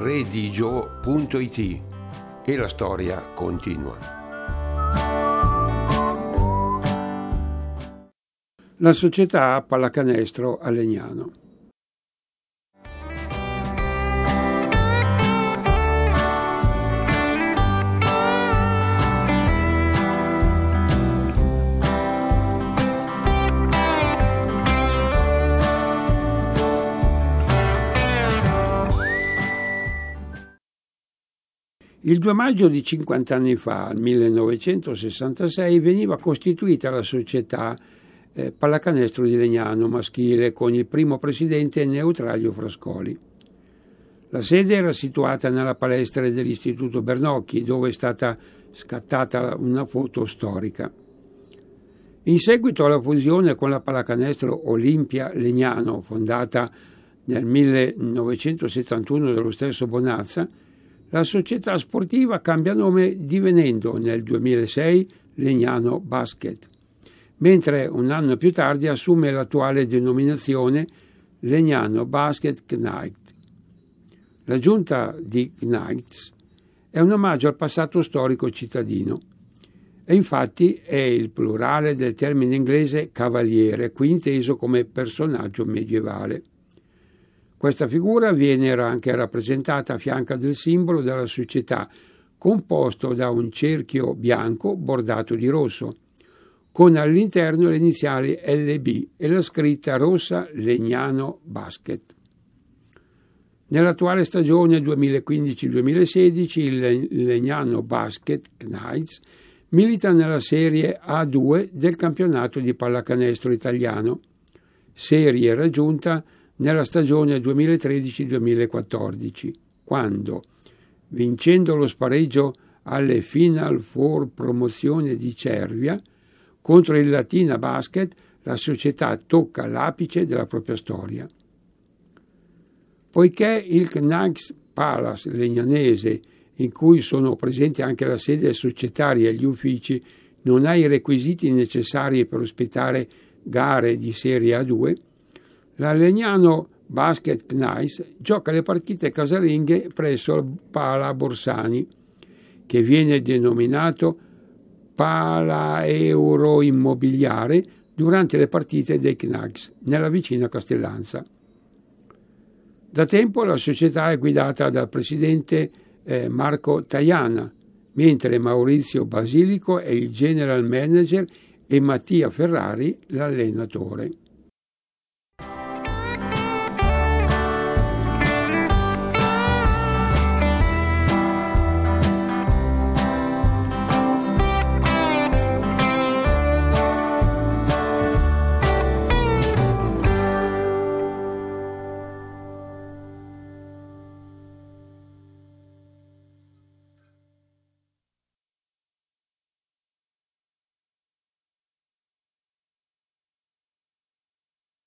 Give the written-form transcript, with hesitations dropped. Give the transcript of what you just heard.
redigio.it e la storia continua. La società Pallacanestro a Legnano. Il 2 maggio di 50 anni fa, nel 1966, veniva costituita la società Pallacanestro di Legnano maschile con il primo presidente Neutralio Frascoli. La sede era situata nella palestra dell'Istituto Bernocchi, dove è stata scattata una foto storica. In seguito alla fusione con la Pallacanestro Olimpia Legnano, fondata nel 1971 dallo stesso Bonazza, la società sportiva cambia nome divenendo nel 2006 Legnano Basket, mentre un anno più tardi assume l'attuale denominazione Legnano Basket Knights. La giunta di Knights è un omaggio al passato storico cittadino e infatti è il plurale del termine inglese cavaliere, qui inteso come personaggio medievale. Questa figura viene anche rappresentata a fianco del simbolo della società, composto da un cerchio bianco bordato di rosso, con all'interno le iniziali LB e la scritta rossa Legnano Basket. Nell'attuale stagione 2015-2016 il Legnano Basket Knights milita nella Serie A2 del campionato di pallacanestro italiano, serie raggiunta nella stagione 2013-2014, quando, vincendo lo spareggio alle Final Four promozione di Cervia contro il Latina Basket, la società tocca l'apice della propria storia. Poiché il Knights Palace legnanese, in cui sono presenti anche la sede societaria e gli uffici, non ha i requisiti necessari per ospitare gare di Serie A2, la Legnano Basket Knights gioca le partite casalinghe presso il Pala Borsani, che viene denominato Pala Euro Immobiliare durante le partite dei Knights nella vicina Castellanza. Da tempo la società è guidata dal presidente Marco Tajana, mentre Maurizio Basilico è il general manager e Mattia Ferrari l'allenatore.